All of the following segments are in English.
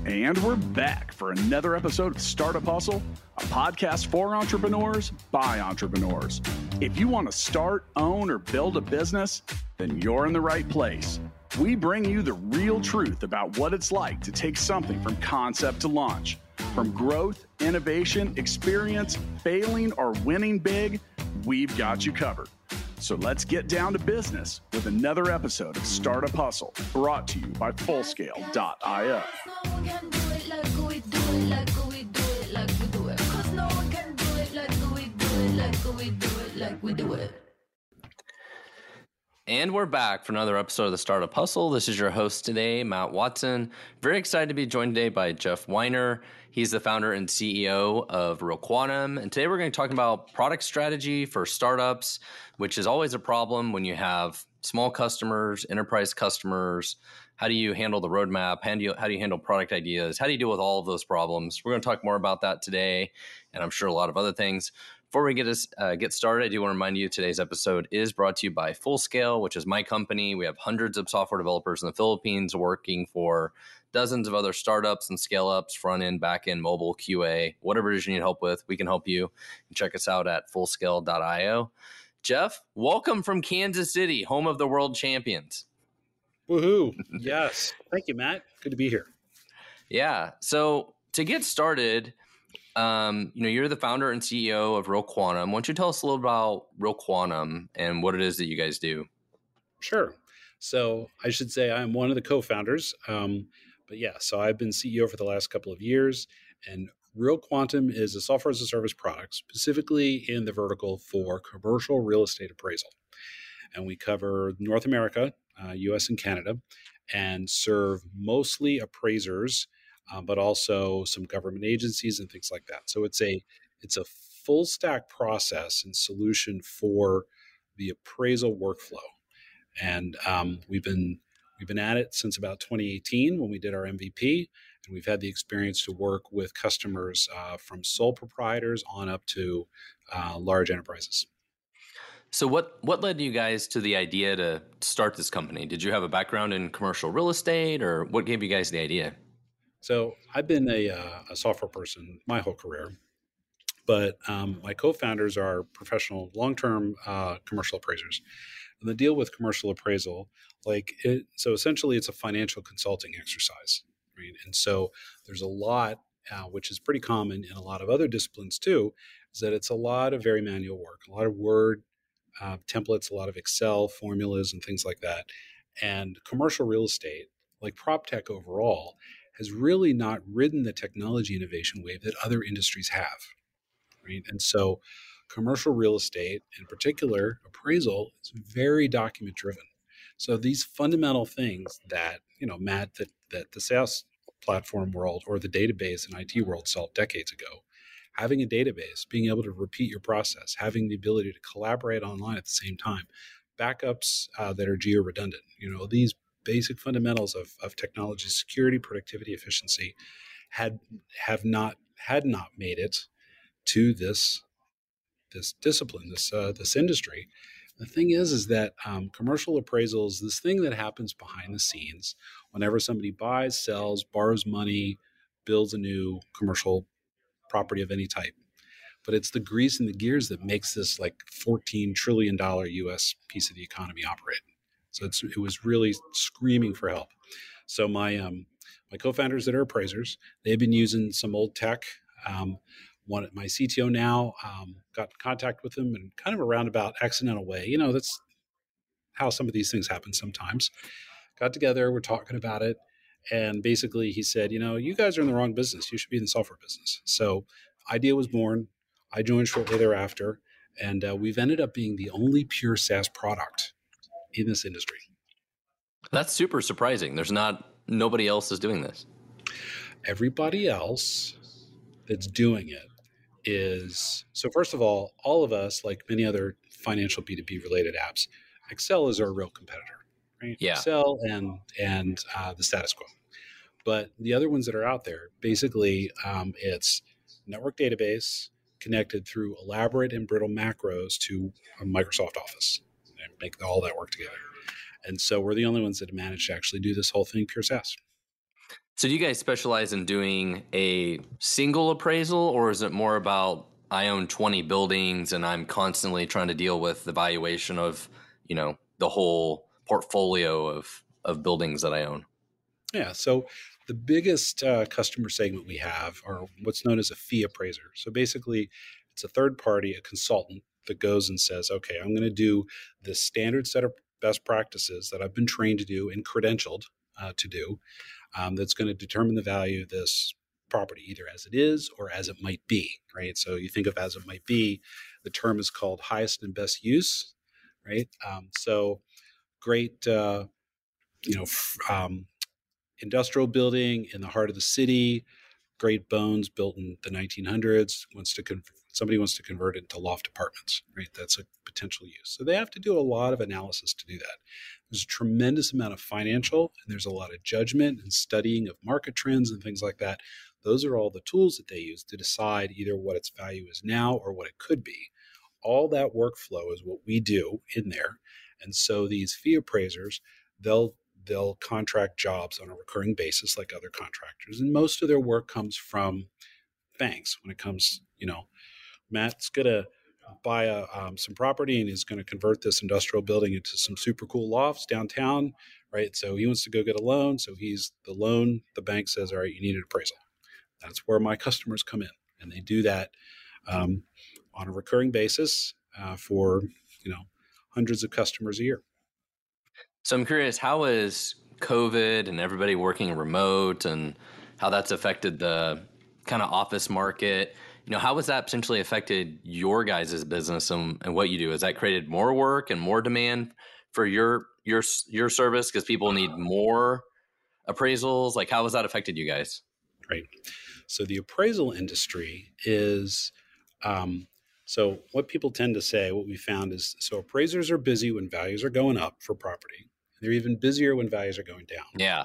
And we're back for another episode of Startup Hustle, a podcast for entrepreneurs by entrepreneurs. If you want to start, own, or build a business, then you're in the right place. We bring you the real truth about what it's like to take something from concept to launch. From growth, innovation, experience, failing, or winning big, we've got you covered. So let's get down to business with another episode of Startup Hustle, brought to you by Fullscale.io. And we're back for another episode of the Startup Hustle. This is your host today, Matt Watson. Very excited to be joined today by Jeff Weiner. He's the founder and CEO of Real Quantum. And today we're going to talk about product strategy for startups, which is always a problem when you have small customers, enterprise customers. How do you handle the roadmap? How do you handle product ideas? How do you deal with all of those problems? We're going to talk more about that today, and I'm sure a lot of other things. Before we get started, I do want to remind you today's episode is brought to you by Fullscale, which is my company. We have hundreds of software developers in the Philippines working for dozens of other startups and scale-ups, front-end, back-end, mobile, QA, whatever it is you need help with, we can help you. Check us out at Fullscale.io. Jeff, welcome from Kansas City, home of the world champions. Woohoo. Yes. Thank you, Matt. Good to be here. Yeah. So to get started, you're the founder and CEO of Real Quantum. Why don't you tell us a little about Real Quantum and what it is that you guys do? Sure. So I should say I'm one of the co-founders. So I've been CEO for the last couple of years, and Real Quantum is a software as a service product, specifically in the vertical for commercial real estate appraisal. And we cover North America, US and Canada, and serve mostly appraisers, but also some government agencies and things like that. So it's a full stack process and solution for the appraisal workflow. And we've been at it since about 2018 when we did our MVP, and we've had the experience to work with customers from sole proprietors on up to large enterprises. So what led you guys to the idea to start this company? Did you have a background in commercial real estate, or what gave you guys the idea? So I've been a software person my whole career, but my co-founders are professional, long-term commercial appraisers. And the deal with commercial appraisal, so essentially it's a financial consulting exercise, right? And so there's a lot, which is pretty common in a lot of other disciplines too, is that it's a lot of very manual work, a lot of Word templates, a lot of Excel formulas and things like that. And commercial real estate, like prop tech overall, has really not ridden the technology innovation wave that other industries have, right? And so commercial real estate, in particular appraisal, is very document driven. So these fundamental things that, Matt, that the SaaS platform world or the database and IT world solved decades ago, having a database, being able to repeat your process, having the ability to collaborate online at the same time, backups that are geo-redundant, these basic fundamentals of technology, security, productivity, efficiency had not made it to this discipline, this industry. The thing is that commercial appraisal is this thing that happens behind the scenes whenever somebody buys, sells, borrows money, builds a new commercial property of any type. But it's the grease and the gears that makes this like $14 trillion US piece of the economy operate. So it was really screaming for help. So my co-founders that are appraisers, they've been using some old tech. My CTO now got in contact with them in kind of a roundabout accidental way. That's how some of these things happen sometimes. Got together, we're talking about it. And basically he said, you guys are in the wrong business. You should be in the software business. So idea was born. I joined shortly thereafter. And we've ended up being the only pure SaaS product in this industry. That's super surprising. Nobody else is doing this. Everybody else that's doing it so first of all of us, like many other financial B2B related apps, Excel is our real competitor, right? Yeah. Excel and the status quo. But the other ones that are out there, basically it's network database connected through elaborate and brittle macros to Microsoft Office and make all that work together. And so we're the only ones that have managed to actually do this whole thing pure SaaS. So do you guys specialize in doing a single appraisal, or is it more about I own 20 buildings and I'm constantly trying to deal with the valuation of, the whole portfolio of buildings that I own? Yeah. So the biggest customer segment we have are what's known as a fee appraiser. So basically, it's a third party, a consultant that goes and says, okay, I'm going to do this standard set of best practices that I've been trained to do and credentialed to do, that's going to determine the value of this property, either as it is or as it might be, right? So you think of as it might be, the term is called highest and best use, right? So great, industrial building in the heart of the city, great bones built in the 1900s, somebody wants to convert it into loft apartments, right? That's a potential use. So they have to do a lot of analysis to do that. There's a tremendous amount of financial, and there's a lot of judgment and studying of market trends and things like that. Those are all the tools that they use to decide either what its value is now or what it could be. All that workflow is what we do in there. And so these fee appraisers, they'll contract jobs on a recurring basis like other contractors. And most of their work comes from banks when it comes, Matt's going to buy some property and he's going to convert this industrial building into some super cool lofts downtown, right? So he wants to go get a loan. So the bank says, all right, you need an appraisal. That's where my customers come in. And they do that on a recurring basis for, hundreds of customers a year. So I'm curious, how is COVID and everybody working remote and how that's affected the kind of office market? How has that potentially affected your guys' business and what you do? Has that created more work and more demand for your service because people need more appraisals? Like, how has that affected you guys? Right. So the appraisal industry is, so what people tend to say, what we found is, so appraisers are busy when values are going up for property. They're even busier when values are going down. Yeah.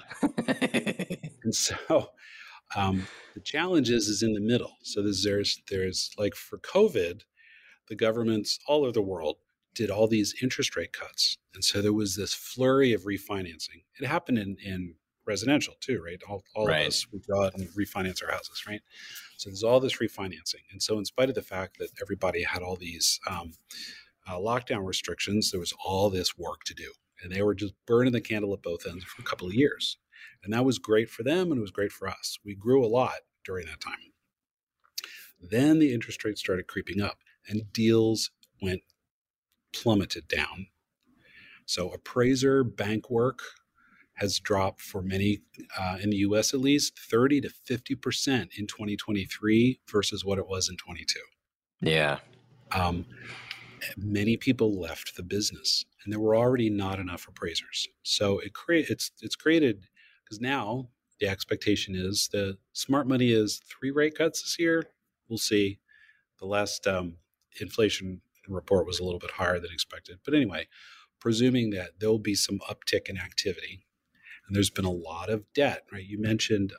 And so the challenge is in the middle. So there's like for COVID, the governments all over the world did all these interest rate cuts. And so there was this flurry of refinancing. It happened in residential too, right? All right. Of us, we go out and refinance our houses, right? So there's all this refinancing. And so in spite of the fact that everybody had all these lockdown restrictions, there was all this work to do. And they were just burning the candle at both ends for a couple of years. And that was great for them and it was great for us. We grew a lot during that time. Then the interest rates started creeping up and deals plummeted down. So appraiser bank work has dropped for many, in the US at least, 30 to 50% in 2023 versus what it was in 22. Yeah. Many people left the business and there were already not enough appraisers. So it's created, because now the expectation is the smart money is 3 rate cuts this year. We'll see. The last inflation report was a little bit higher than expected. But anyway, presuming that there'll be some uptick in activity. And there's been a lot of debt, right? You mentioned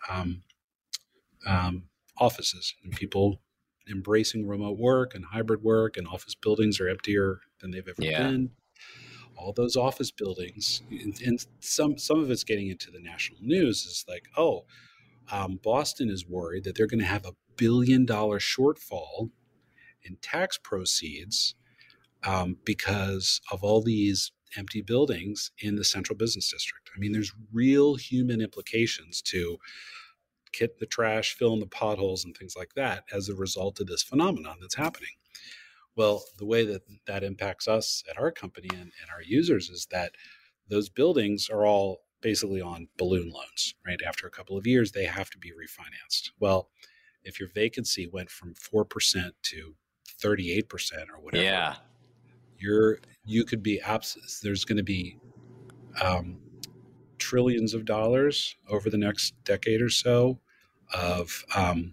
offices and people embracing remote work and hybrid work, and office buildings are emptier than they've ever been. All those office buildings, and some of it's getting into the national news, is like, Boston is worried that they're going to have $1 billion shortfall in tax proceeds because of all these empty buildings in the central business district. I mean, there's real human implications to get the trash, fill in the potholes and things like that as a result of this phenomenon that's happening. Well, the way that impacts us at our company and our users is that those buildings are all basically on balloon loans, right? After a couple of years, they have to be refinanced. Well, if your vacancy went from 4% to 38% or whatever, you could be there's going to be trillions of dollars over the next decade or so of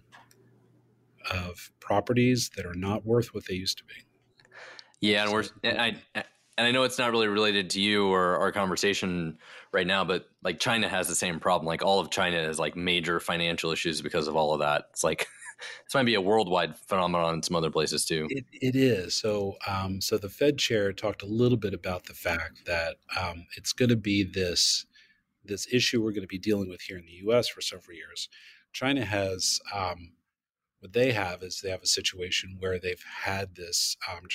properties that are not worth what they used to be. Yeah, and I know it's not really related to you or our conversation right now, but like China has the same problem. Like all of China has like major financial issues because of all of that. It's like this might be a worldwide phenomenon in some other places too. It is. So the Fed chair talked a little bit about the fact that it's going to be this this issue we're going to be dealing with here in the U.S. for several years. China has what they have is they have a situation where they've had this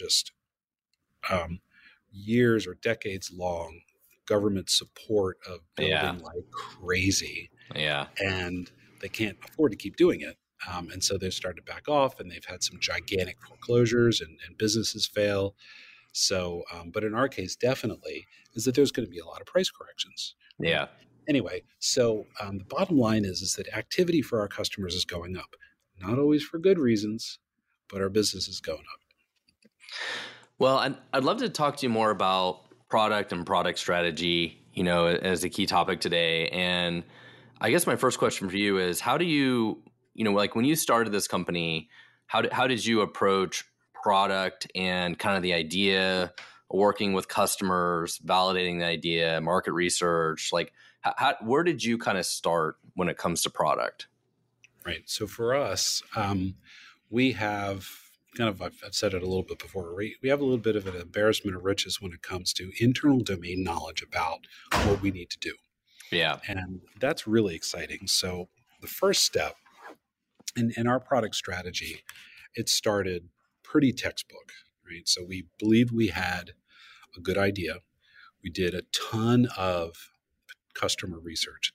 years or decades long government support of building like crazy. Yeah. And they can't afford to keep doing it. And so they've started to back off, and they've had some gigantic foreclosures and businesses fail. So, but in our case, definitely is that there's going to be a lot of price corrections. Yeah. Anyway, so the bottom line is that activity for our customers is going up, not always for good reasons, but our business is going up. Well, I'd love to talk to you more about product and product strategy, as a key topic today. And I guess my first question for you is, how do you, like when you started this company, how did you approach product and kind of the idea, working with customers, validating the idea, market research? Like, where did you kind of start when it comes to product? Right. So for us, we have I've said it a little bit before, we have a little bit of an embarrassment of riches when it comes to internal domain knowledge about what we need to do. Yeah. And that's really exciting. So the first step in our product strategy, it started pretty textbook, right? So we believed we had a good idea. We did a ton of customer research,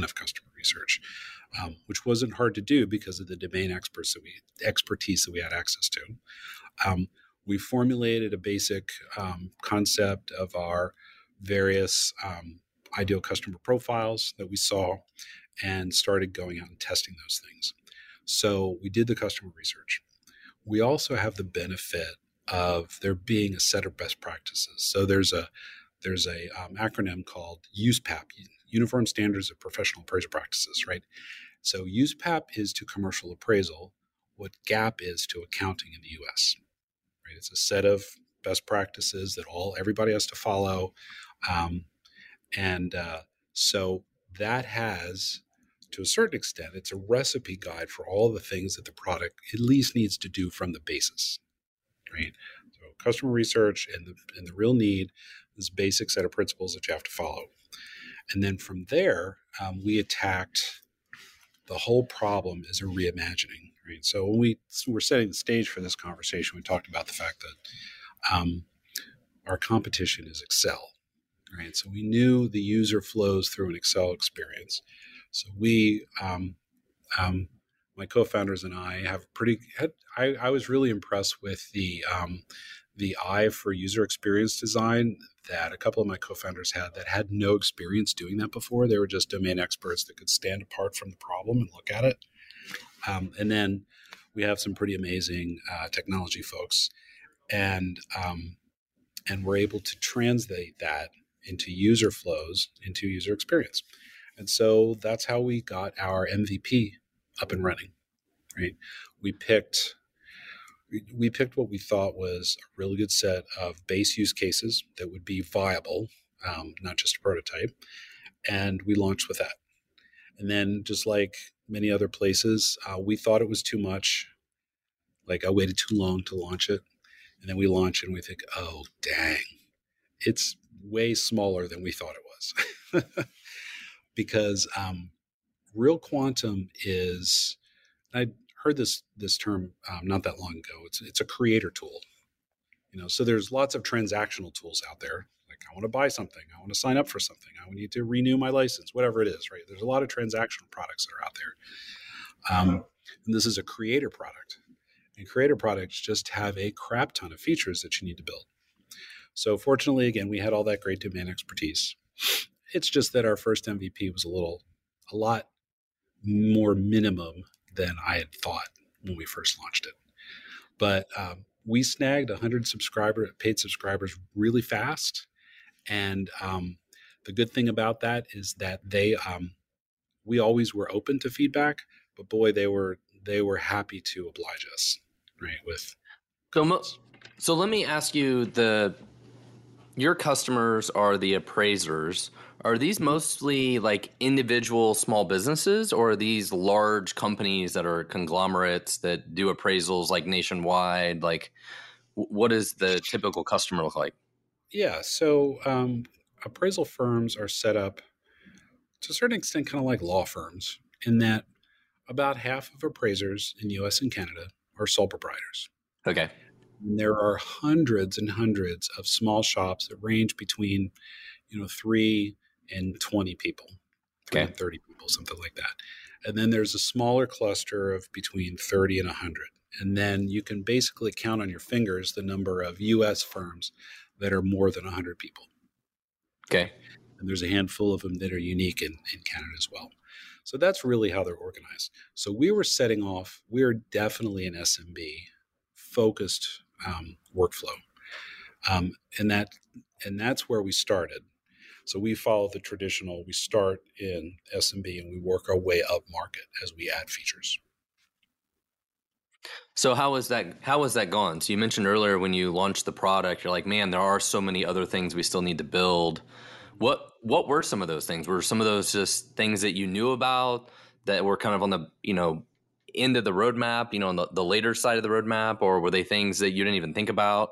which wasn't hard to do because of the domain expertise that we had access to. We formulated a basic concept of our various ideal customer profiles that we saw and started going out and testing those things. So we did the customer research. We also have the benefit of there being a set of best practices. So there's a acronym called USPAP, Uniform Standards of Professional Appraisal Practices, right? So USPAP is to commercial appraisal what GAP is to accounting in the U.S. Right? It's a set of best practices that everybody has to follow, so that has, to a certain extent, it's a recipe guide for all the things that the product at least needs to do from the basis, right? So customer research and the real need is a basic set of principles that you have to follow. And then from there, we attacked the whole problem as a reimagining, right? So when we were setting the stage for this conversation, we talked about the fact that our competition is Excel, right? So we knew the user flows through an Excel experience. So we, my co-founders and I have I was really impressed with the eye for user experience design that a couple of my co-founders had no experience doing that before. They were just domain experts that could stand apart from the problem and look at it. And then we have some pretty amazing technology folks, and we're able to translate that into user flows, into user experience. And so that's how we got our MVP up and running, right? We picked what we thought was a really good set of base use cases that would be viable, not just a prototype. And we launched with that. And then just like many other places, we thought it was too much. Like I waited too long to launch it. And then we launch it and we think, oh, dang, it's way smaller than we thought it was. Because real quantum is, I heard this term not that long ago. It's a creator tool. So there's lots of transactional tools out there. Like I want to buy something, I want to sign up for something, I need to renew my license, whatever it is, right? There's a lot of transactional products that are out there. And this is a creator product. And creator products just have a crap ton of features that you need to build. So fortunately, again, we had all that great domain expertise. It's just that our first MVP was a lot more minimum than I had thought when we first launched it. But we snagged 100 paid subscribers really fast. And the good thing about that is that we always were open to feedback, but boy, they were happy to oblige us, right? So let me ask you, your customers are the appraisers. Are these mostly like individual small businesses, or are these large companies that are conglomerates that do appraisals like nationwide? Like, what does the typical customer look like? Yeah. So appraisal firms are set up to a certain extent kind of like law firms in that about half of appraisers in the US and Canada are sole proprietors. Okay. And there are hundreds and hundreds of small shops that range between, 3 and 20 people, 3 Okay. and 30 people, something like that. And then there's a smaller cluster of between 30 and 100. And then you can basically count on your fingers the number of US firms that are more than 100 people. Okay. And there's a handful of them that are unique in Canada as well. So that's really how they're organized. So we were setting off, we're definitely an SMB focused workflow. And that's where we started. So we follow the traditional, we start in SMB and we work our way up market as we add features. So how was that gone? So you mentioned earlier when you launched the product, you're like, man, there are so many other things we still need to build. What were some of those things? Were some of those just things that you knew about that were kind of on the, end of the roadmap, on the later side of the roadmap, or were they things that you didn't even think about?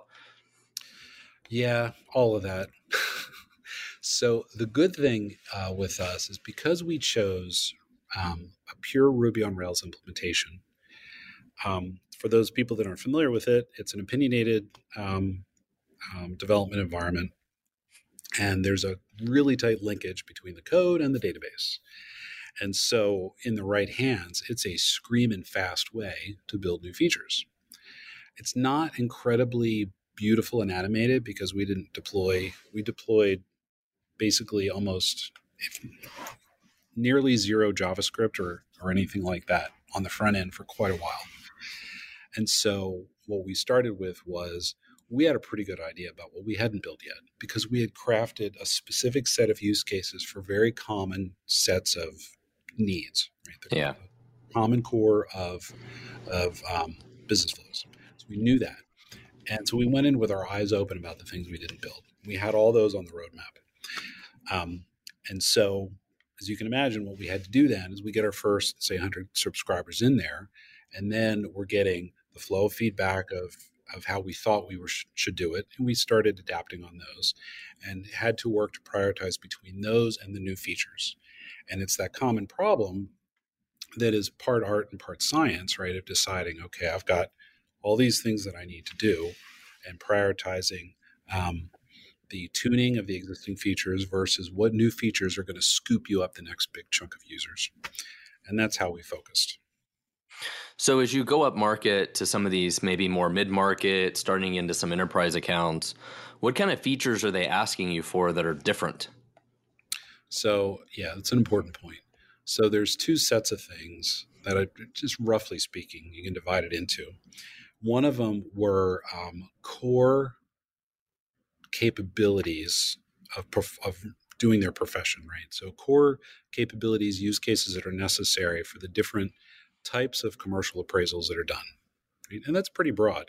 Yeah, all of that. So the good thing with us is because we chose a pure Ruby on Rails implementation. For those people that aren't familiar with it, it's an opinionated development environment. And there's a really tight linkage between the code and the database. And so in the right hands, it's a screaming fast way to build new features. It's not incredibly beautiful and animated because we deployed basically almost nearly zero JavaScript or anything like that on the front end for quite a while. And so what we started with was we had a pretty good idea about what we hadn't built yet because we had crafted a specific set of use cases for very common sets of needs, right? The common core of business flows. So we knew that. And so we went in with our eyes open about the things we didn't build. We had all those on the roadmap. And so, as you can imagine, what we had to do then is we get our first, say, 100 subscribers in there, and then we're getting the flow of feedback of how we thought we should do it. And we started adapting on those and had to work to prioritize between those and the new features. And it's that common problem that is part art and part science, right? Of deciding, okay, I've got all these things that I need to do and prioritizing the tuning of the existing features versus what new features are going to scoop you up the next big chunk of users. And that's how we focused. So as you go up market to some of these maybe more mid-market, starting into some enterprise accounts, what kind of features are they asking you for that are different? So yeah, that's an important point. So there's two sets of things that I, just roughly speaking, you can divide it into. One of them were core capabilities of doing their profession, right? So core capabilities, use cases that are necessary for the different types of commercial appraisals that are done. Right? And that's pretty broad.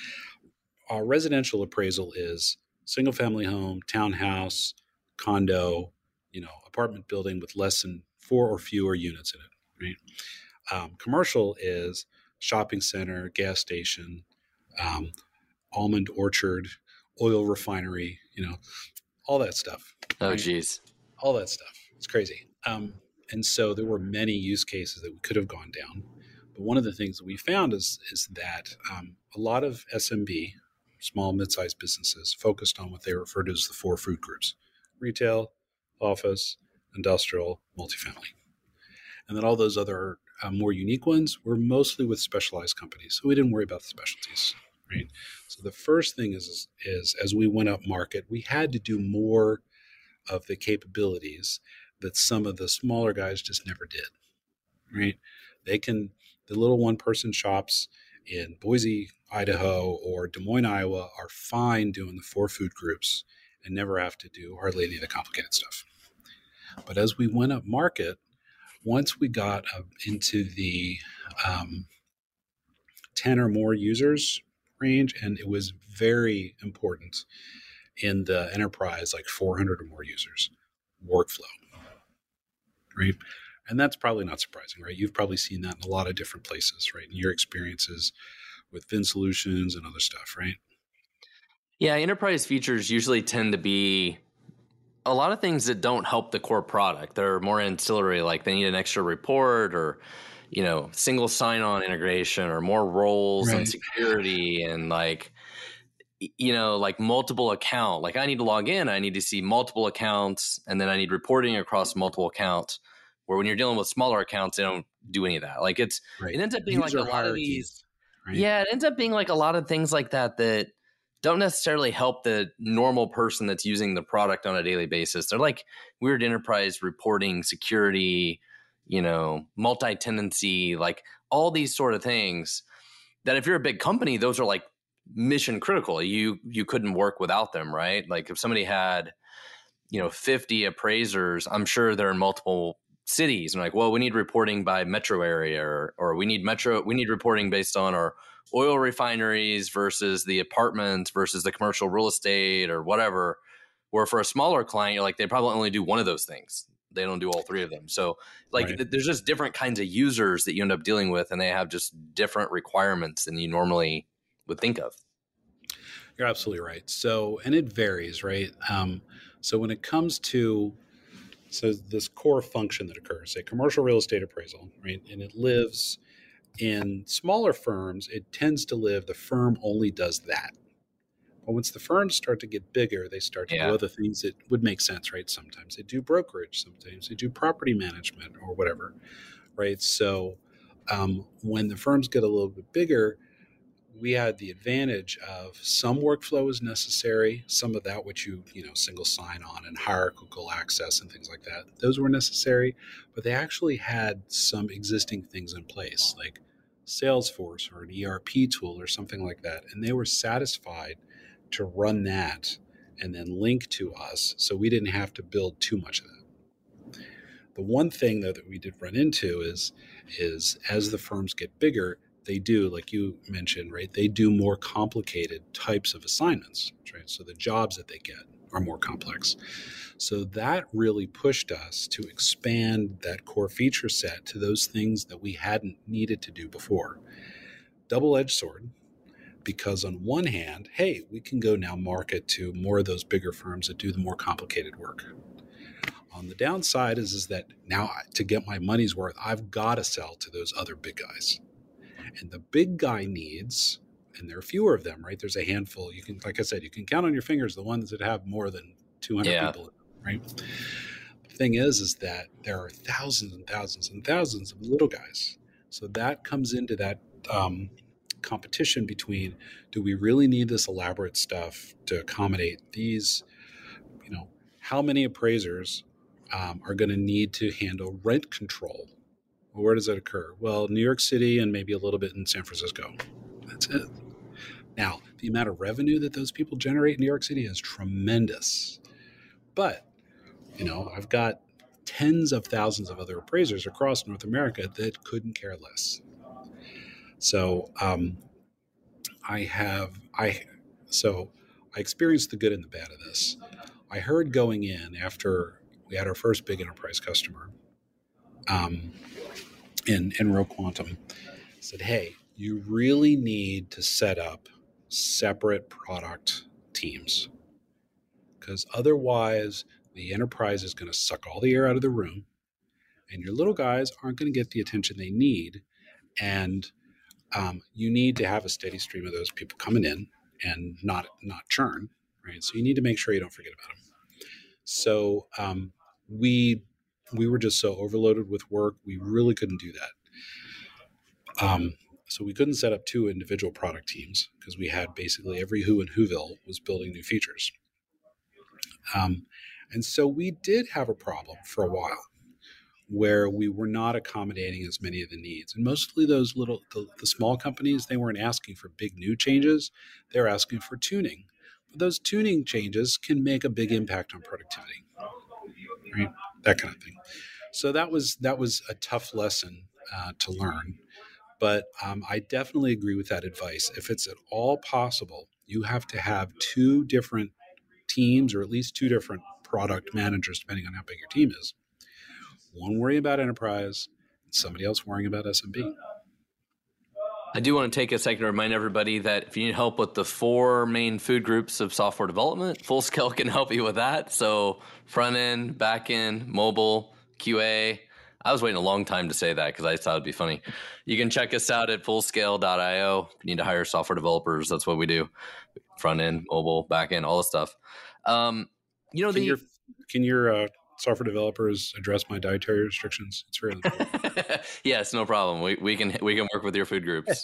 Residential appraisal is single family home, townhouse, condo, apartment building with less than 4 or fewer units in it, right? Commercial is shopping center, gas station, almond orchard, oil refinery, all that stuff. Oh, geez. All that stuff. It's crazy. And so there were many use cases that we could have gone down. But one of the things that we found is that a lot of SMB, small, mid-sized businesses, focused on what they refer to as the 4 food groups: retail, office, industrial, multifamily. And then all those other more unique ones were mostly with specialized companies. So we didn't worry about the specialties. Right. So the first thing is as we went up market, we had to do more of the capabilities that some of the smaller guys just never did. Right. The little one-person shops in Boise, Idaho, or Des Moines, Iowa are fine doing the 4 food groups and never have to do hardly any of the complicated stuff. But as we went up market, once we got into the 10 or more users range, and it was very important in the enterprise, like 400 or more users, workflow, right? And that's probably not surprising, right? You've probably seen that in a lot of different places, right? In your experiences with Vin Solutions and other stuff, right? Yeah, enterprise features usually tend to be a lot of things that don't help the core product. They're more ancillary, like they need an extra report or, single sign-on integration or more roles and Right. security and like multiple account. Like I need to log in, I need to see multiple accounts, and then I need reporting across multiple accounts. Where when you're dealing with smaller accounts, they don't do any of that. Like it Right. ends up being like User a lot of these. hierarchies, right? Yeah, it ends up being like a lot of things like that don't necessarily help the normal person that's using the product on a daily basis. They're like weird enterprise reporting, security, multi-tenancy, like all these sort of things that if you're a big company, those are like mission critical. You couldn't work without them, right? Like if somebody had, 50 appraisers, I'm sure they're in multiple cities and like, well, we need reporting by metro area or we need reporting based on our oil refineries versus the apartments versus the commercial real estate or whatever. Where for a smaller client, you're like, they probably only do one of those things. They don't do all three of them. So like Right. there's just different kinds of users that you end up dealing with, and they have just different requirements than you normally would think of. You're absolutely right. So, and it varies, right? So when it comes to this core function that occurs, a commercial real estate appraisal, right? And it lives in smaller firms, it tends to live, the firm only does that. But once the firms start to get bigger, they start to do other things that would make sense, right? Sometimes they do brokerage, sometimes they do property management or whatever, right? So when the firms get a little bit bigger, we had the advantage of some workflow is necessary, some of that which single sign-on and hierarchical access and things like that. Those were necessary, but they actually had some existing things in place, like Salesforce or an ERP tool or something like that, and they were satisfied to run that and then link to us, so we didn't have to build too much of that. The one thing though that we did run into is as the firms get bigger, they do, like you mentioned, right? They do more complicated types of assignments, right? So the jobs that they get are more complex. So that really pushed us to expand that core feature set to those things that we hadn't needed to do before. Double-edged sword, because on one hand, hey, we can go now market to more of those bigger firms that do the more complicated work. On the downside is that now to get my money's worth, I've got to sell to those other big guys. And the big guy needs, and there are fewer of them, right? There's a handful. You can, like I said, you can count on your fingers the ones that have more than 200 people, right? The thing is that there are thousands and thousands and thousands of little guys. So that comes into that competition between, do we really need this elaborate stuff to accommodate these, how many appraisers are going to need to handle rent control? Well, where does that occur? Well, New York City and maybe a little bit in San Francisco. That's it. Now, the amount of revenue that those people generate in New York City is tremendous. But, I've got tens of thousands of other appraisers across North America that couldn't care less. So I experienced the good and the bad of this. I heard going in after we had our first big enterprise customer, in RealQuantum, said, hey, you really need to set up separate product teams, because otherwise the enterprise is going to suck all the air out of the room and your little guys aren't going to get the attention they need. And you need to have a steady stream of those people coming in and not churn, right? So you need to make sure you don't forget about them. So we were just so overloaded with work, we really couldn't do that. So we couldn't set up two individual product teams because we had basically every who in Whoville was building new features. And so we did have a problem for a while where we were not accommodating as many of the needs. And mostly those the small companies, they weren't asking for big new changes. They're asking for tuning. But those tuning changes can make a big impact on productivity, right? That kind of thing. So that was a tough lesson to learn. But I definitely agree with that advice. If it's at all possible, you have to have two different teams, or at least two different product managers, depending on how big your team is. One worrying about enterprise, and somebody else worrying about SMB. I do want to take a second to remind everybody that if you need help with the 4 main food groups of software development, Fullscale can help you with that. So front end, back end, mobile, QA. I was waiting a long time to say that because I thought it'd be funny. You can check us out at fullscale.io. If you need to hire software developers, that's what we do. Front end, mobile, back end, all the stuff. Can your software developers address my dietary restrictions? It's really important. Yes, no problem. We can work with your food groups.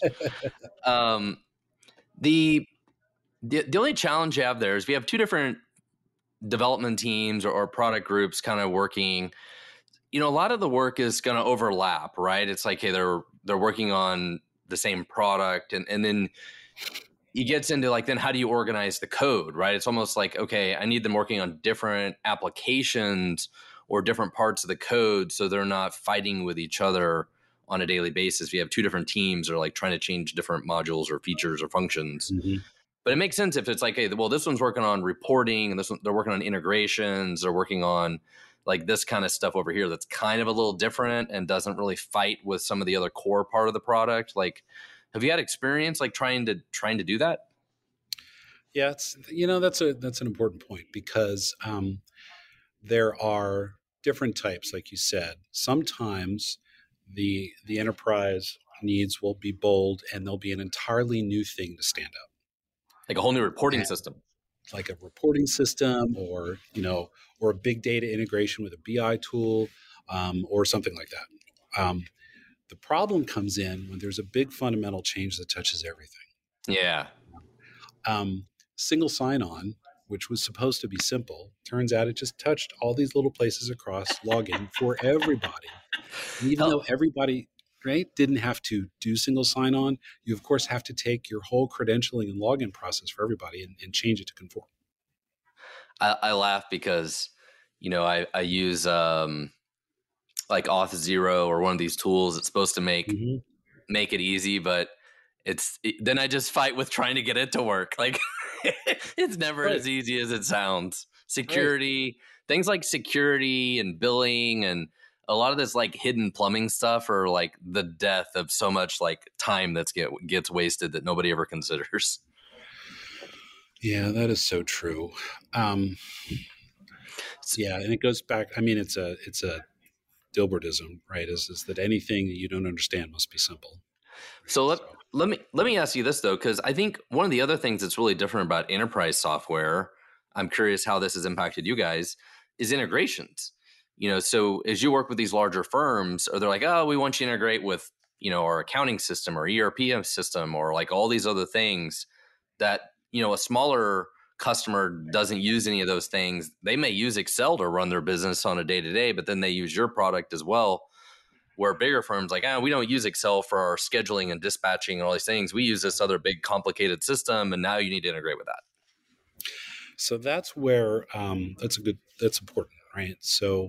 The only challenge you have there is we have 2 different development teams or product groups kind of working. A lot of the work is going to overlap, right? It's like, hey, they're working on the same product, and then it gets into like, then how do you organize the code, right? It's almost like, okay, I need them working on different applications or different parts of the code so they're not fighting with each other on a daily basis. We have 2 different teams that are like trying to change different modules or features or functions. Mm-hmm. But it makes sense if it's like, hey, well, this one's working on reporting and this one, they're working on integrations, they're working on like this kind of stuff over here that's kind of a little different and doesn't really fight with some of the other core part of the product. Like, have you had experience like trying to do that? Yeah, that's an important point because there are different types, like you said. Sometimes the enterprise needs will be bold, and there'll be an entirely new thing to stand up, like a whole new reporting system, like a reporting system, or a big data integration with a BI tool, or something like that. The problem comes in when there's a big fundamental change that touches everything. Yeah. Single sign-on, which was supposed to be simple, turns out it just touched all these little places across login for everybody. And even though everybody, right, didn't have to do single sign-on, you of course have to take your whole credentialing and login process for everybody and change it to conform. I laugh because, I use like Auth0 or one of these tools. It's supposed to make it easy, but then I just fight with trying to get it to work. Like it's never as easy as it sounds. Security, things like security and billing and a lot of this like hidden plumbing stuff are like the death of so much like time that gets wasted that nobody ever considers. Yeah, that is so true. Yeah, and it goes back. I mean, it's a Dilbertism, right? Is that anything that you don't understand must be simple. So let me ask you this though, because I think one of the other things that's really different about enterprise software, I'm curious how this has impacted you guys, is integrations. So as you work with these larger firms, or they're like, oh, we want you to integrate with our accounting system or ERP system or like all these other things that a smaller customer doesn't use any of those things. They may use Excel to run their business on a day-to-day, but then they use your product as well. Where bigger firms like, we don't use Excel for our scheduling and dispatching and all these things. We use this other big complicated system, and now you need to integrate with that. So that's where that's important, right? So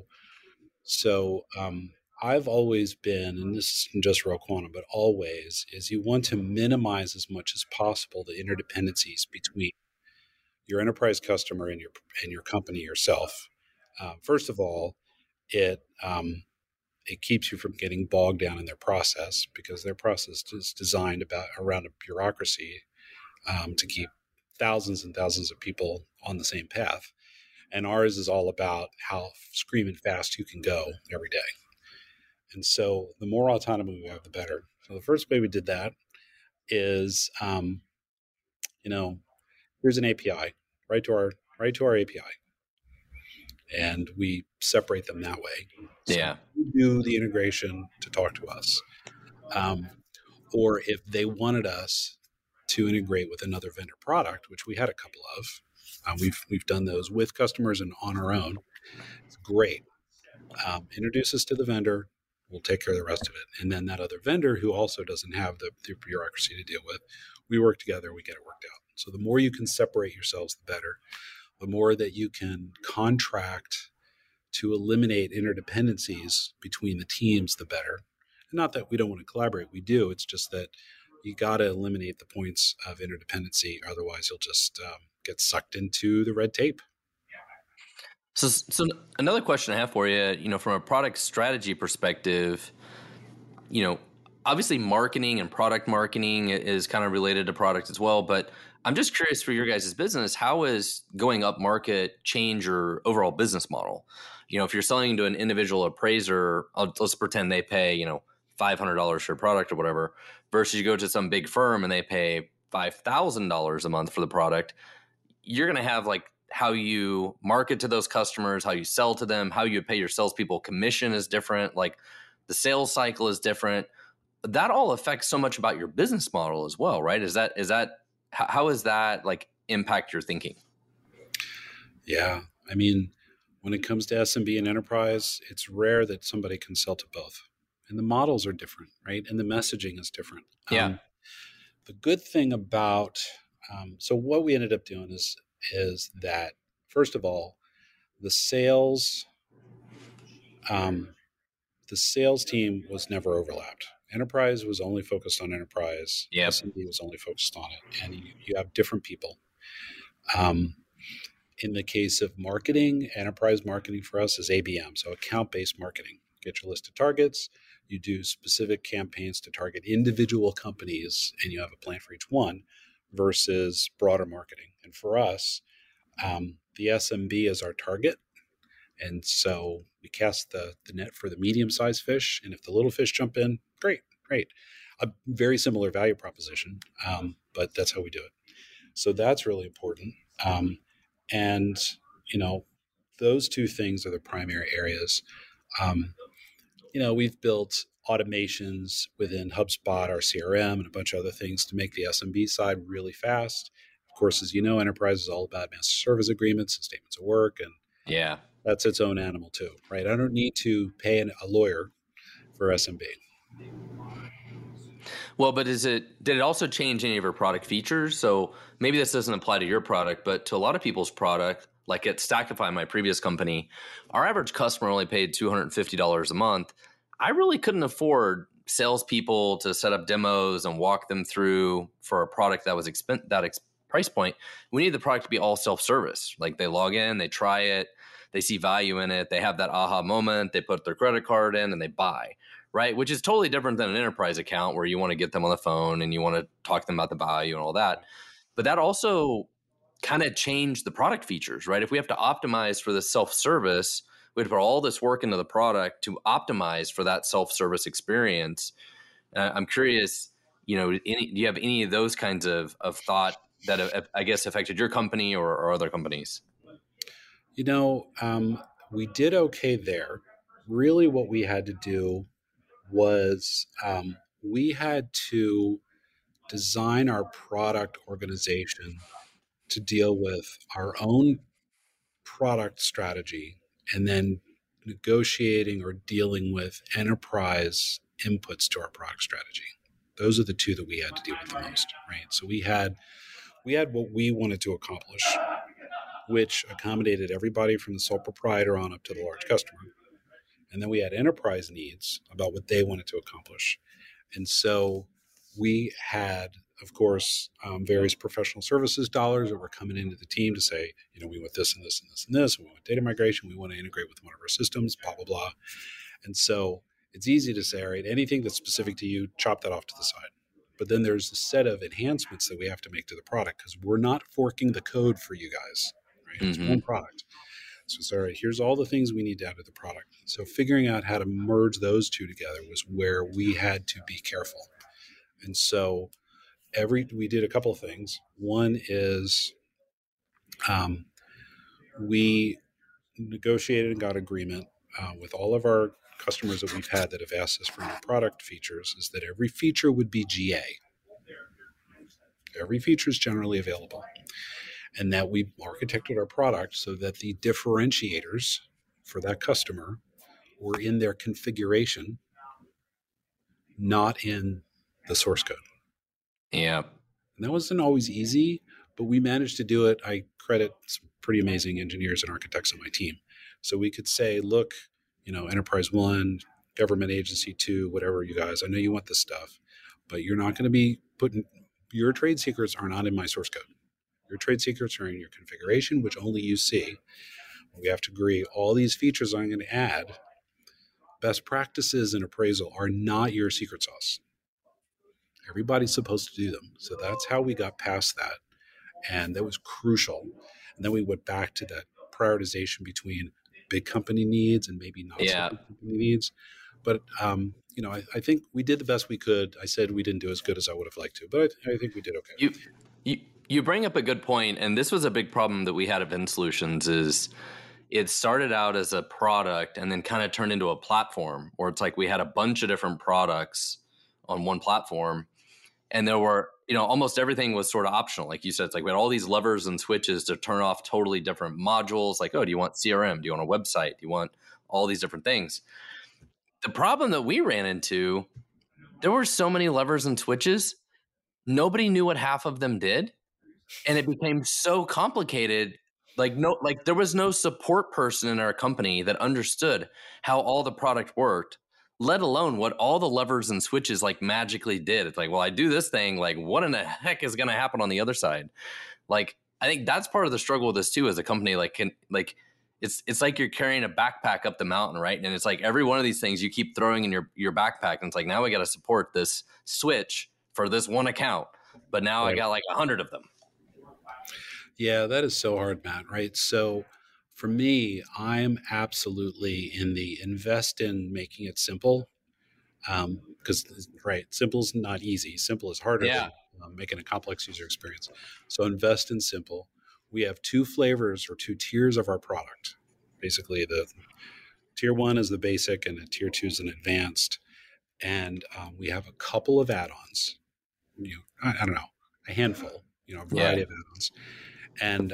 I've always been, and this isn't just Roquana, but always, is you want to minimize as much as possible the interdependencies between your enterprise customer and your company yourself. First of all, it keeps you from getting bogged down in their process, because their process is designed around a bureaucracy to keep thousands and thousands of people on the same path. And ours is all about how screaming fast you can go every day. And so the more autonomy we have, the better. So the first way we did that is, here's an API, right to our API. And we separate them that way. So yeah. We do the integration to talk to us. Or if they wanted us to integrate with another vendor product, which we had a couple of, we've done those with customers and on our own. It's great. Introduce us to the vendor. We'll take care of the rest of it. And then that other vendor who also doesn't have the bureaucracy to deal with, we work together, we get it worked out. So the more you can separate yourselves, the better. The more that you can contract to eliminate interdependencies between the teams, the better. And not that we don't want to collaborate, we do. It's just that you got to eliminate the points of interdependency. Otherwise, you'll just get sucked into the red tape. So another question I have for you, from a product strategy perspective, obviously marketing and product marketing is kind of related to product as well, but I'm just curious for your guys' business, how is going up market change your overall business model? If you're selling to an individual appraiser, let's pretend they pay, $500 for a product or whatever, versus you go to some big firm and they pay $5,000 a month for the product. You're going to have like how you market to those customers, how you sell to them, how you pay your salespeople commission is different. Like the sales cycle is different. That all affects so much about your business model as well, right? How does that like impact your thinking? Yeah. I mean, when it comes to SMB and enterprise, it's rare that somebody can sell to both. And the models are different, right? And the messaging is different. Yeah. The good thing about, so what we ended up doing is that, first of all, the sales team was never overlapped. Enterprise was only focused on enterprise. Yep. SMB was only focused on it. And you have different people. In the case of marketing, enterprise marketing for us is ABM, so account-based marketing. Get your list of targets. You do specific campaigns to target individual companies, and you have a plan for each one versus broader marketing. And for us, the SMB is our target. And so we cast the net for the medium-sized fish. And if the little fish jump in, great. A very similar value proposition, but that's how we do it. So that's really important. And, those two things are the primary areas. We've built automations within HubSpot, our CRM, and a bunch of other things to make the SMB side really fast. Of course, as you know, enterprise is all about master service agreements and statements of work. And yeah, that's its own animal too, right? I don't need to pay a lawyer for SMB. Well, but did it also change any of your product features? So maybe this doesn't apply to your product, but to a lot of people's product, like at Stackify, my previous company, our average customer only paid $250 a month. I really couldn't afford salespeople to set up demos and walk them through for a product that was price point. We need the product to be all self-service. Like they log in, they try it, they see value in it, they have that aha moment, they put their credit card in and they buy. Right, which is totally different than an enterprise account where you want to get them on the phone and you want to talk to them about the value and all that. But that also kind of changed the product features, right? If we have to optimize for the self-service, we have to put all this work into the product to optimize for that self-service experience. I'm curious, do you have any of those kinds of thought that I guess affected your company or other companies? We did okay there. Really what we had to do was we had to design our product organization to deal with our own product strategy and then negotiating or dealing with enterprise inputs to our product strategy. Those are the two that we had to deal with the most, right? So we had what we wanted to accomplish, which accommodated everybody from the sole proprietor on up to the large customer. And then we had enterprise needs about what they wanted to accomplish. And so we had, of course, various professional services dollars that were coming into the team to say, we want this and this and this and this. We want data migration. We want to integrate with one of our systems, blah, blah, blah. And so it's easy to say, all right, anything that's specific to you, chop that off to the side. But then there's a set of enhancements that we have to make to the product because we're not forking the code for you guys, right? It's one product. So it's all right, here's all the things we need to add to the product. So figuring out how to merge those two together was where we had to be careful. And so we did a couple of things. One is we negotiated and got agreement with all of our customers that we've had that have asked us for new product features is that every feature would be GA. Every feature is generally available. And that we architected our product so that the differentiators for that customer were in their configuration, not in the source code. Yeah. And that wasn't always easy, but we managed to do it. I credit some pretty amazing engineers and architects on my team. So we could say, look, Enterprise 1, Government Agency 2, whatever you guys, I know you want this stuff, but you're not going to be your trade secrets are not in my source code. Your trade secrets are in your configuration, which only you see. We have to agree all these features I'm going to add, best practices in appraisal are not your secret sauce. Everybody's supposed to do them. So that's how we got past that. And that was crucial. And then we went back to that prioritization between big company needs and maybe not so big company needs. But, I think we did the best we could. I said we didn't do as good as I would have liked to, but I think we did okay. You bring up a good point, and this was a big problem that we had at Vin Solutions is it started out as a product and then kind of turned into a platform where it's like we had a bunch of different products on one platform, and there were, almost everything was sort of optional. Like you said, it's like we had all these levers and switches to turn off totally different modules. Like, oh, do you want CRM? Do you want a website? Do you want all these different things? The problem that we ran into, there were so many levers and switches, nobody knew what half of them did. And it became so complicated. Like there was no support person in our company that understood how all the product worked, let alone what all the levers and switches like magically did. It's like, well, I do this thing, like what in the heck is going to happen on the other side? Like, I think that's part of the struggle with this too, as a company, it's like you're carrying a backpack up the mountain, right? And it's like every one of these things you keep throwing in your backpack, and it's like, now we got to support this switch for this one account, but now right. I got like 100 of them. Yeah, that is so hard, Matt, right? So for me, I'm absolutely in the invest in making it simple. Because, right, simple is not easy. Simple is harder than making a complex user experience. So invest in simple. We have two flavors or two tiers of our product. Basically, the tier 1 is the basic and the tier 2 is an advanced. And we have a couple of add-ons. I don't know, a handful, a variety of add-ons. And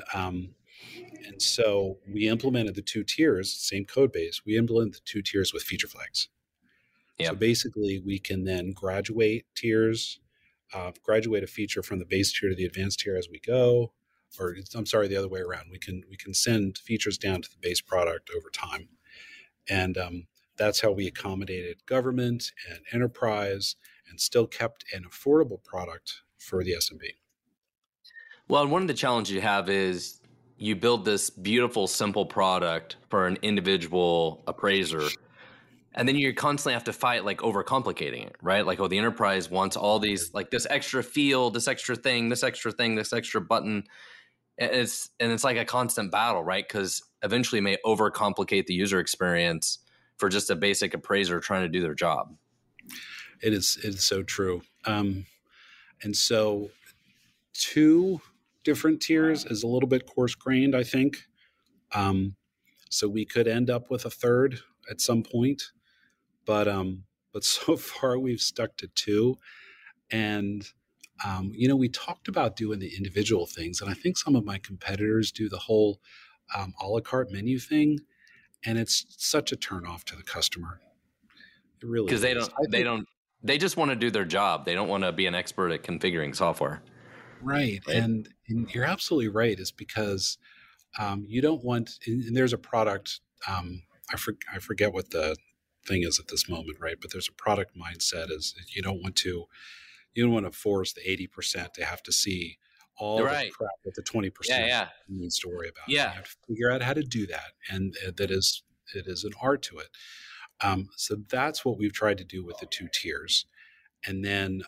so we implemented the two tiers, same code base. We implemented the two tiers with feature flags. Yep. So basically, we can then graduate tiers, graduate a feature from the base tier to the advanced tier as we go. Or I'm sorry, the other way around. We can send features down to the base product over time, and that's how we accommodated government and enterprise, and still kept an affordable product for the SMB. Well, one of the challenges you have is you build this beautiful, simple product for an individual appraiser, and then you constantly have to fight like overcomplicating it, right? Like, oh, the enterprise wants all these, like this extra field, this extra thing, this extra thing, this extra button. And it's like a constant battle, right? Because eventually it may overcomplicate the user experience for just a basic appraiser trying to do their job. It is so true. And so two different tiers is a little bit coarse-grained, I think. So we could end up with a third at some point, but so far we've stuck to two. And we talked about doing the individual things, and I think some of my competitors do the whole a la carte menu thing, and it's such a turnoff to the customer. It really is. Because they just want to do their job. They don't want to be an expert at configuring software. Right. And you're absolutely right. It's because you don't want, and there's a product, I forget what the thing is at this moment, right? But there's a product mindset is you don't want to force the 80% to have to see all the crap that the 20% needs to worry about. Yeah. You have to figure out how to do that. And it is an art to it. So that's what we've tried to do with the two tiers. And then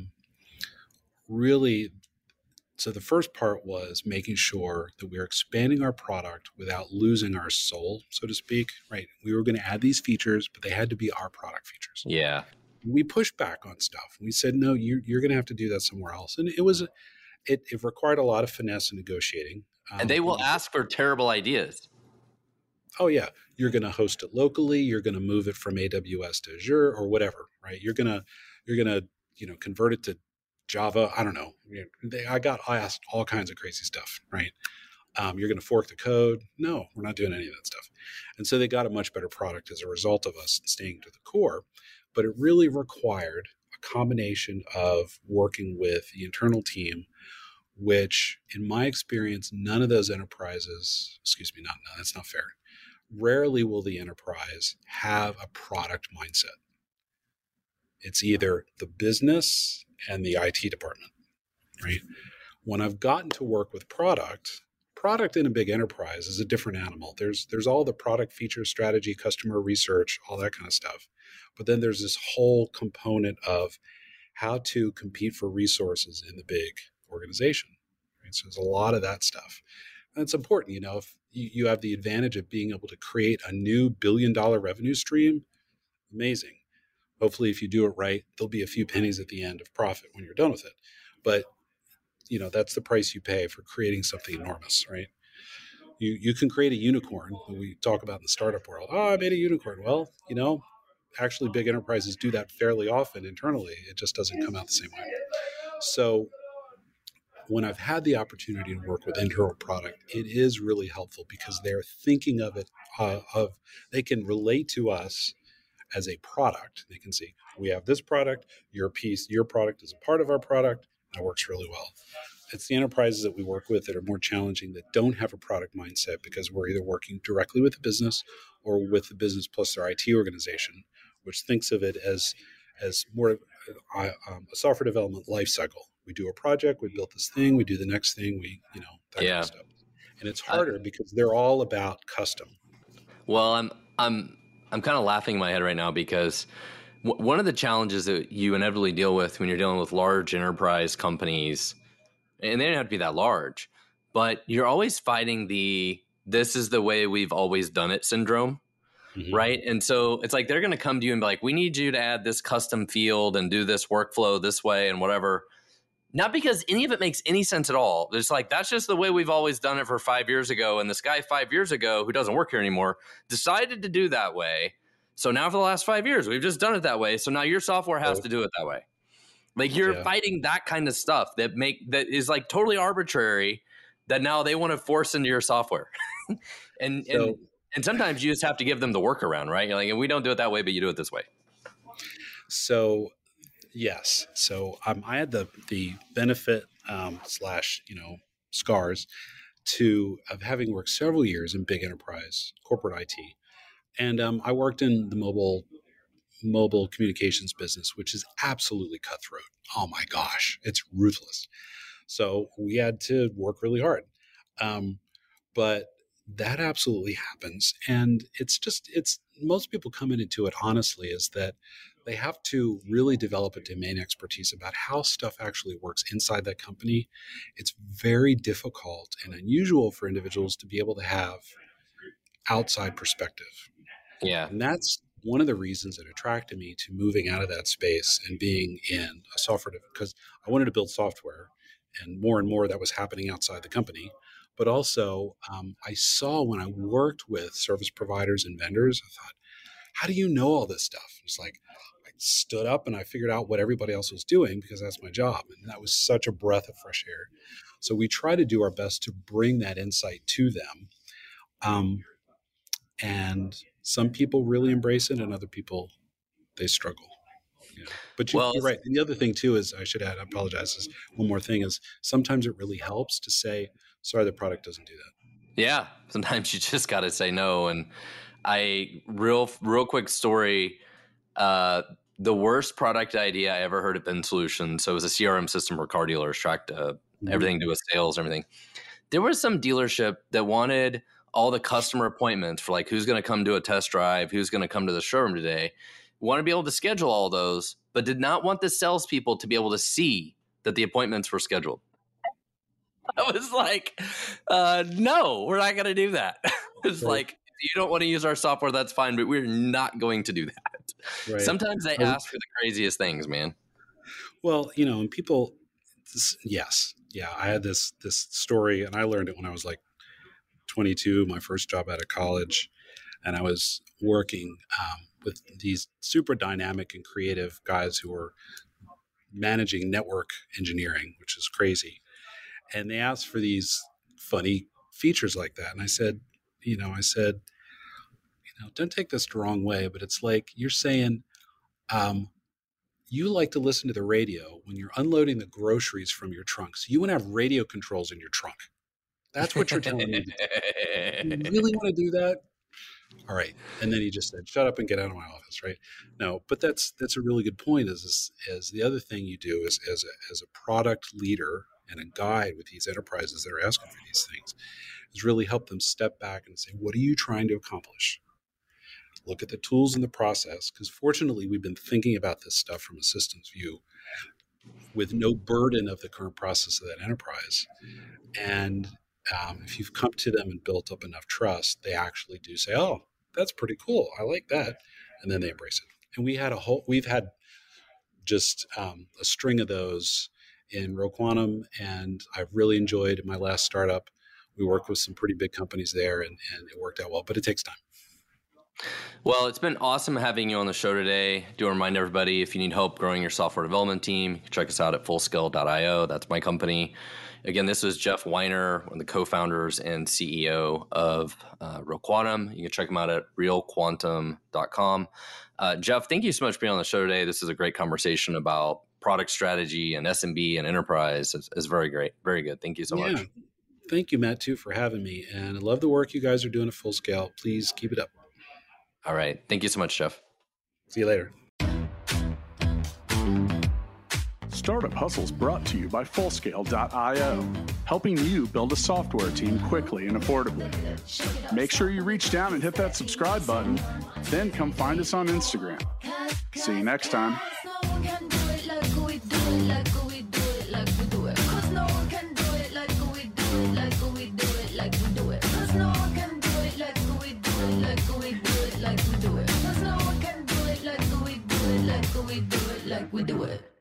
really, so the first part was making sure that we are expanding our product without losing our soul, so to speak, right? We were going to add these features, but they had to be our product features. Yeah. We pushed back on stuff. We said, no, you're going to have to do that somewhere else. And it required a lot of finesse and negotiating. And they will ask for terrible ideas. Oh yeah. You're going to host it locally. You're going to move it from AWS to Azure or whatever, right? You're going to, convert it to Java. I don't know. I asked all kinds of crazy stuff, right? You're going to fork the code. No, we're not doing any of that stuff. And so they got a much better product as a result of us staying to the core. But it really required a combination of working with the internal team, which in my experience, none of those enterprises, that's not fair. Rarely will the enterprise have a product mindset. It's either the business and the IT department, right? When I've gotten to work with product in a big enterprise is a different animal. There's all the product feature strategy, customer research, all that kind of stuff. But then there's this whole component of how to compete for resources in the big organization. Right? So there's a lot of that stuff. And it's important, if you have the advantage of being able to create a new $1 billion revenue stream, amazing. Hopefully, if you do it right, there'll be a few pennies at the end of profit when you're done with it. But, that's the price you pay for creating something enormous, right? You can create a unicorn. We talk about in the startup world. Oh, I made a unicorn. Well, actually big enterprises do that fairly often internally. It just doesn't come out the same way. So when I've had the opportunity to work with internal product, it is really helpful because they're thinking of it, they can relate to us as a product. They can see, we have this product, your product is a part of our product. That works really well. It's the enterprises that we work with that are more challenging, that don't have a product mindset, because we're either working directly with the business or with the business plus their IT organization, which thinks of it as more a software development life cycle. We do a project, we build this thing, we do the next thing, that kind of stuff. And it's harder because they're all about custom. Well, I'm kind of laughing in my head right now because one of the challenges that you inevitably deal with when you're dealing with large enterprise companies, and they don't have to be that large, but you're always fighting this is the way we've always done it syndrome. Mm-hmm. Right. And so it's like they're going to come to you and be like, we need you to add this custom field and do this workflow this way and whatever. Not because any of it makes any sense at all. It's like, that's just the way we've always done it for 5 years ago. And this guy 5 years ago, who doesn't work here anymore, decided to do that way. So now for the last 5 years, we've just done it that way. So now your software has to do it that way. Like you're fighting that kind of stuff that is like totally arbitrary, that now they want to force into your software. and sometimes you just have to give them the workaround, right? You're like, and we don't do it that way, but you do it this way. So yes. So I had the benefit / scars of having worked several years in big enterprise corporate IT, and I worked in the mobile communications business, which is absolutely cutthroat. Oh my gosh, it's ruthless. So we had to work really hard, but that absolutely happens, and it's most people come into it honestly is that they have to really develop a domain expertise about how stuff actually works inside that company. It's very difficult and unusual for individuals to be able to have outside perspective. Yeah. And that's one of the reasons that attracted me to moving out of that space and being in a software, because I wanted to build software, and more that was happening outside the company. But also I saw when I worked with service providers and vendors, I thought, how do you know all this stuff? It's like, I stood up and I figured out what everybody else was doing because that's my job. And that was such a breath of fresh air. So we try to do our best to bring that insight to them. And some people really embrace it, and other people, they struggle. Yeah. But you're right. And the other thing too is, I should add, I apologize, is one more thing is sometimes it really helps to say, sorry, the product doesn't do that. Yeah. Sometimes you just got to say no. And real quick story, the worst product idea I ever heard at Ben Solutions. So it was a CRM system where car dealers tracked everything to do with sales and everything. There was some dealership that wanted all the customer appointments for like who's going to come do a test drive, who's going to come to the showroom today, want to be able to schedule all those, but did not want the salespeople to be able to see that the appointments were scheduled. I was like, no, we're not going to do that. It's like, if you don't want to use our software, that's fine, but we're not going to do that. Right. Sometimes they ask for the craziest things, man. Well, and people, yes. Yeah, I had this story, and I learned it when I was like 22, my first job out of college, and I was working with these super dynamic and creative guys who were managing network engineering, which is crazy. And they asked for these funny features like that. And I said, don't take this the wrong way, but it's like you're saying you like to listen to the radio when you're unloading the groceries from your trunk. So you want to have radio controls in your trunk. That's what you're telling me. You really want to do that? All right. And then he just said, shut up and get out of my office, right? No, but that's a really good point is the other thing you do is as a product leader and a guide with these enterprises that are asking for these things is really help them step back and say, what are you trying to accomplish? look at the tools in the process, because fortunately we've been thinking about this stuff from a systems view with no burden of the current process of that enterprise. And if you've come to them and built up enough trust, they actually do say, oh, that's pretty cool. I like that. And then they embrace it. And we've had just a string of those in Roquantum, and I've really enjoyed my last startup. We worked with some pretty big companies there, and it worked out well, but it takes time. Well, it's been awesome having you on the show today. Do remind everybody, if you need help growing your software development team, you can check us out at fullscale.io. That's my company. Again, this is Jeff Weiner, one of the co-founders and CEO of Roquantum. You can check him out at realquantum.com. Jeff, thank you so much for being on the show today. This is a great conversation about product strategy and SMB and enterprise. It's very great. Very good. Thank you so much. Thank you, Matt, too, for having me. And I love the work you guys are doing at Full Scale. Please keep it up. All right. Thank you so much, Jeff. See you later. Startup Hustles brought to you by Fullscale.io, helping you build a software team quickly and affordably. Make sure you reach down and hit that subscribe button, then come find us on Instagram. See you next time. We do it.